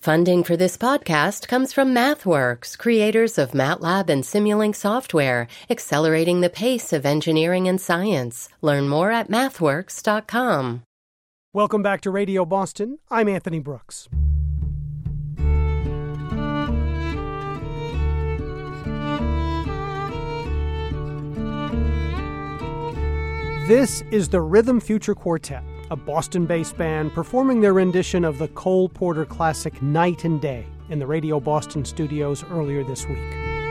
Funding for this podcast comes from MathWorks, creators of MATLAB and Simulink software, accelerating the pace of engineering and science. Learn more at mathworks.com. Welcome back to Radio Boston. I'm Anthony Brooks. This is the Rhythm Future Quartet, a Boston-based band performing their rendition of the Cole Porter classic Night and Day in the Radio Boston studios earlier this week.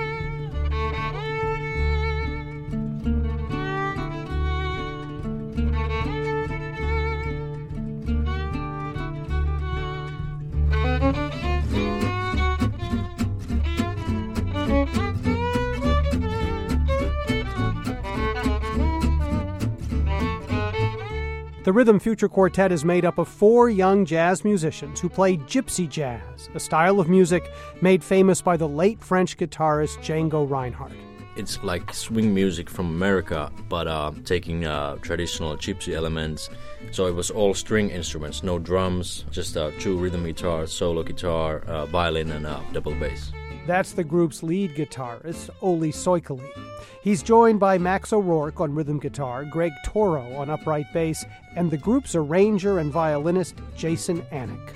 The Rhythm Future Quartet is made up of 4 young jazz musicians who play gypsy jazz, a style of music made famous by the late French guitarist Django Reinhardt. It's like swing music from America, but taking traditional gypsy elements. So it was all string instruments, no drums, just 2 rhythm guitars, solo guitar, violin, and double bass. That's the group's lead guitarist, Olli Soikeli. He's joined by Max O'Rourke on rhythm guitar, Greg Toro on upright bass, and the group's arranger and violinist, Jason Anik.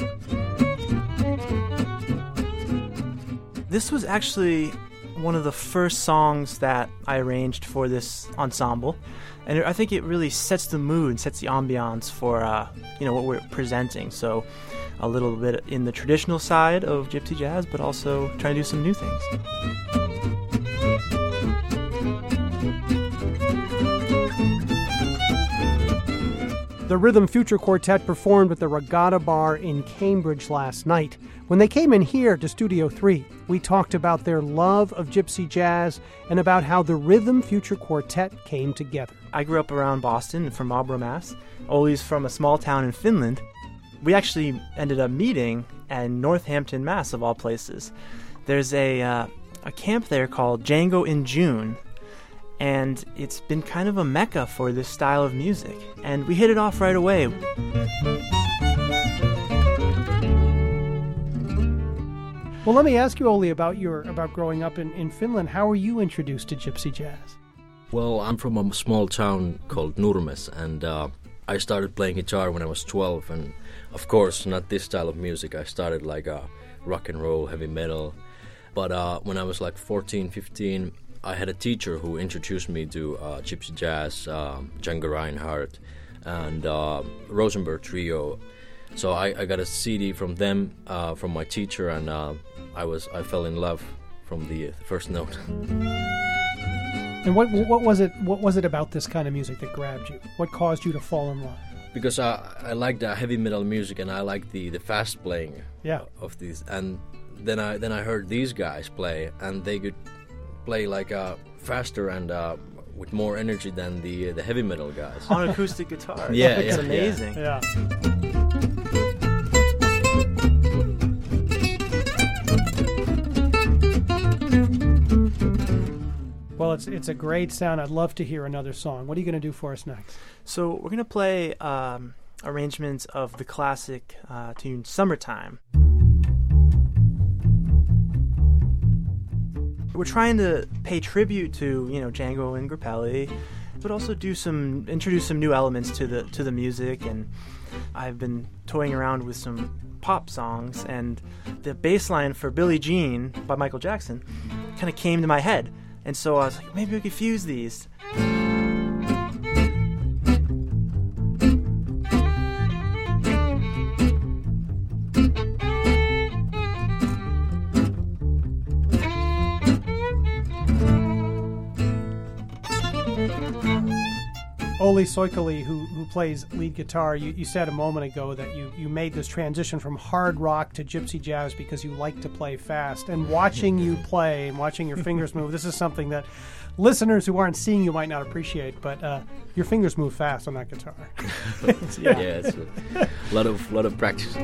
This was actually one of the first songs that I arranged for this ensemble, and I think it really sets the mood, sets the ambiance for what we're presenting. So a little bit in the traditional side of gypsy jazz, but also trying to do some new things. The Rhythm Future Quartet performed at the Regatta Bar in Cambridge last night. When they came in here to Studio 3, we talked about their love of gypsy jazz and about how the Rhythm Future Quartet came together. I grew up around Boston, from Marlborough, Mass. Olli's from a small town in Finland. We actually ended up meeting in Northampton, Mass, of all places. There's a camp there called Django in June, and it's been kind of a mecca for this style of music. And we hit it off right away. Well, let me ask you, Olli, about growing up in Finland. How were you introduced to gypsy jazz? Well, I'm from a small town called Nurmes, and I started playing guitar when I was 12, and of course, not this style of music. I started like rock and roll, heavy metal. But when I was like 14, 15, I had a teacher who introduced me to gypsy jazz, Django Reinhardt, and Rosenberg Trio. So I got a CD from them, from my teacher, and I fell in love from the first note. And what was it? What was it about this kind of music that grabbed you? What caused you to fall in love? Because I like the heavy metal music, and I like the fast playing of these. And then I heard these guys play, and they could play like faster and with more energy than the heavy metal guys on acoustic guitar. It's amazing. Yeah. Well, it's a great sound. I'd love to hear another song. What are you going to do for us next? So we're going to play arrangements of the classic tune "Summertime." We're trying to pay tribute to Django and Grappelli, but also introduce some new elements to the music. And I've been toying around with some pop songs, and the bass line for "Billie Jean" by Michael Jackson kind of came to my head. And so I was like, maybe we could fuse these. Olli Soikeli, who plays lead guitar, you said a moment ago that you made this transition from hard rock to gypsy jazz because you like to play fast. And watching you play and watching your fingers move, this is something that listeners who aren't seeing you might not appreciate, but your fingers move fast on that guitar. It's a lot of practice.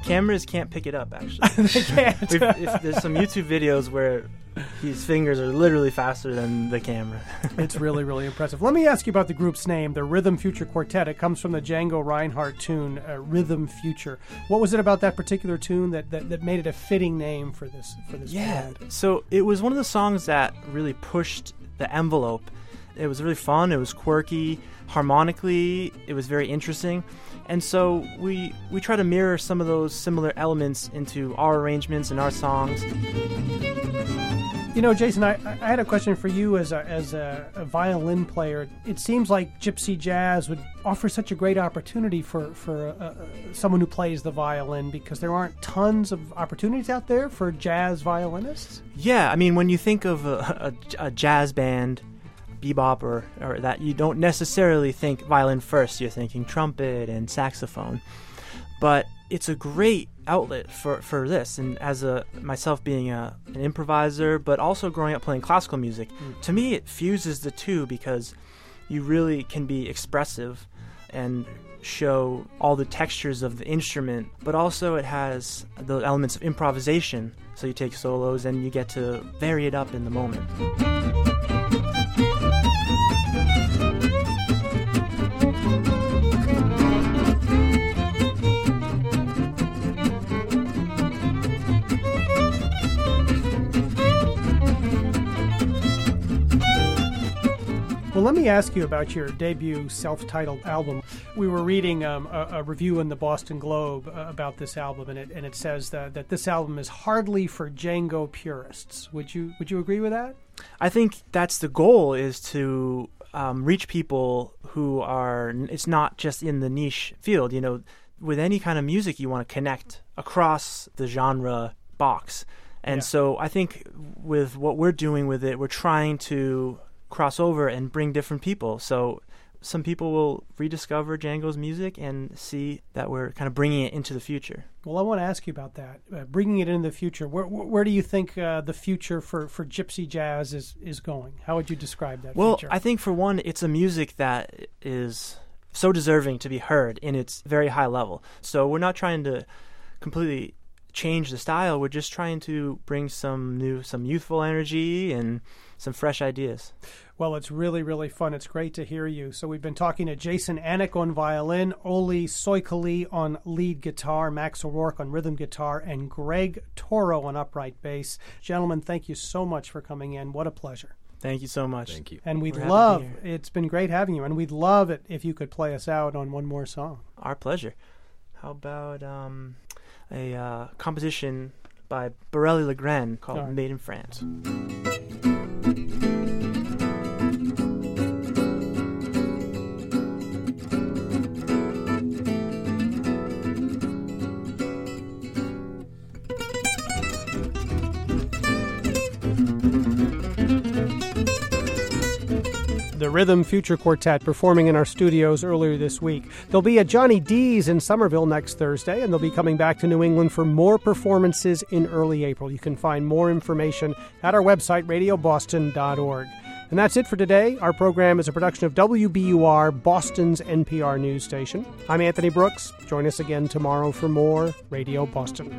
Cameras can't pick it up, actually. They can't. There's some YouTube videos where his fingers are literally faster than the camera. It's really, really impressive. Let me ask you about the group's name, the Rhythm Future Quartet. It comes from the Django Reinhardt tune, Rhythm Future. What was it about that particular tune that made it a fitting name for this band? So it was one of the songs that really pushed the envelope. It was really fun. It was quirky. Harmonically, it was very interesting. And so we try to mirror some of those similar elements into our arrangements and our songs. You know, Jason, I had a question for you as a violin player. It seems like gypsy jazz would offer such a great opportunity for someone who plays the violin, because there aren't tons of opportunities out there for jazz violinists. Yeah, I mean, when you think of a jazz band, bebop or that, you don't necessarily think violin first. You're thinking trumpet and saxophone. But it's a great outlet for this. And as myself being an improviser, but also growing up playing classical music, to me it fuses the two, because you really can be expressive and show all the textures of the instrument, but also it has the elements of improvisation. So you take solos and you get to vary it up in the moment. Well, let me ask you about your debut self-titled album. We were reading a review in the Boston Globe about this album, and it says that this album is hardly for Django purists. Would you agree with that? I think that's the goal, is to reach people who are, it's not just in the niche field. You know, with any kind of music, you want to connect across the genre box. And so I think with what we're doing with it, we're trying to cross over and bring different people. So some people will rediscover Django's music and see that we're kind of bringing it into the future. Well, I want to ask you about that, bringing it into the future. Where do you think the future for gypsy jazz is going? How would you describe that future? Well, I think for one, it's a music that is so deserving to be heard in its very high level. So we're not trying to completely change the style. We're just trying to bring some youthful energy and some fresh ideas. Well, it's really, really fun. It's great to hear you. So we've been talking to Jason Anik on violin, Olli Soikali on lead guitar, Max O'Rourke on rhythm guitar, and Greg Toro on upright bass. Gentlemen, thank you so much for coming in. What a pleasure. Thank you so much. Thank you. And We're it's been great having you, and we'd love it if you could play us out on one more song. Our pleasure. How about a composition by Borelli Legren called Made in France. The Rhythm Future Quartet performing in our studios earlier this week. They'll be at Johnny D's in Somerville next Thursday, and they'll be coming back to New England for more performances in early April. You can find more information at our website, radioboston.org. And that's it for today. Our program is a production of WBUR, Boston's NPR news station. I'm Anthony Brooks. Join us again tomorrow for more Radio Boston.